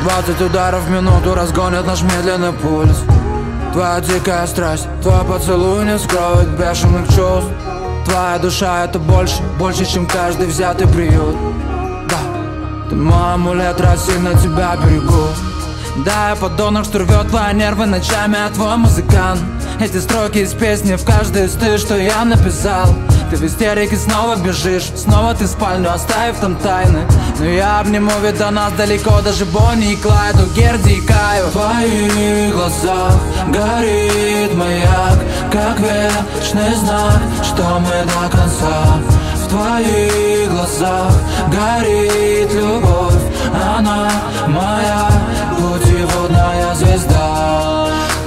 20 ударов в минуту разгонят наш медленный пульс. Твоя дикая страсть, твой поцелуй не скроет бешеных чувств. Твоя душа — это больше, чем каждый взятый приют. Да, ты мой амулет, Россия, на тебя берегу. Да, я подонок, что рвет твои нервы ночами, а твой музыкант. Эти строки из песни в каждой из ты, что я написал. Ты в истерике снова бежишь, снова ты в спальню, оставив там тайны. Но я обниму, ведь до нас далеко, даже Бонни и Клайд, у Герди и Каю. В твоих глазах горит маяк, как вечный знак, что мы до конца. В твоих глазах горит любовь, она моя путеводная звезда.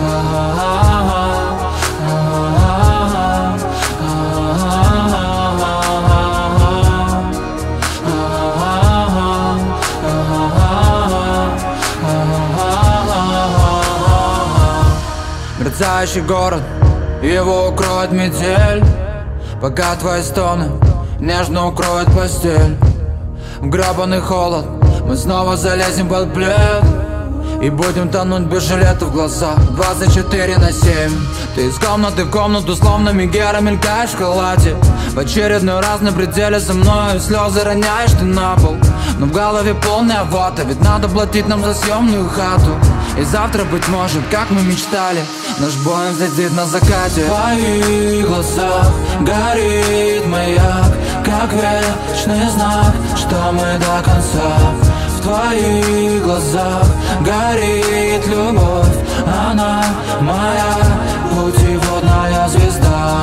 Мерцающий город, его укроет метель, пока твои стоны нежно укроет постель. В гребаный холод мы снова залезем под плед и будем тонуть без жилета в глазах 24/7. Ты из комнаты в комнату, словно Мегера, мелькаешь в халате. В очередной раз на пределе со мной слезы роняешь ты на пол. Но в голове полная вата, ведь надо платить нам за съемную хату. И завтра, быть может, как мы мечтали, наш бой взлетит на закате. В твоих глазах горит маяк, как вечный знак, что мы до конца. В твоих глазах горит любовь, она моя путеводная звезда.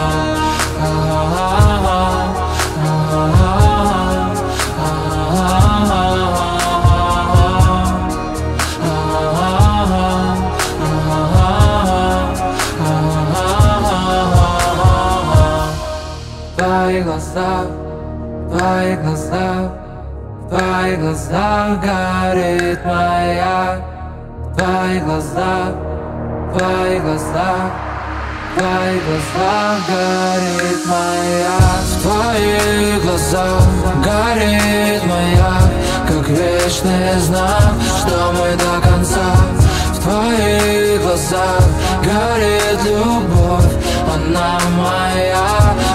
В твоих глазах горит маяк. В твоих глазах горит маяк. В твоих глазах горит маяк, как вечный знак, что мы до конца. В твоих глазах горит любовь, она моя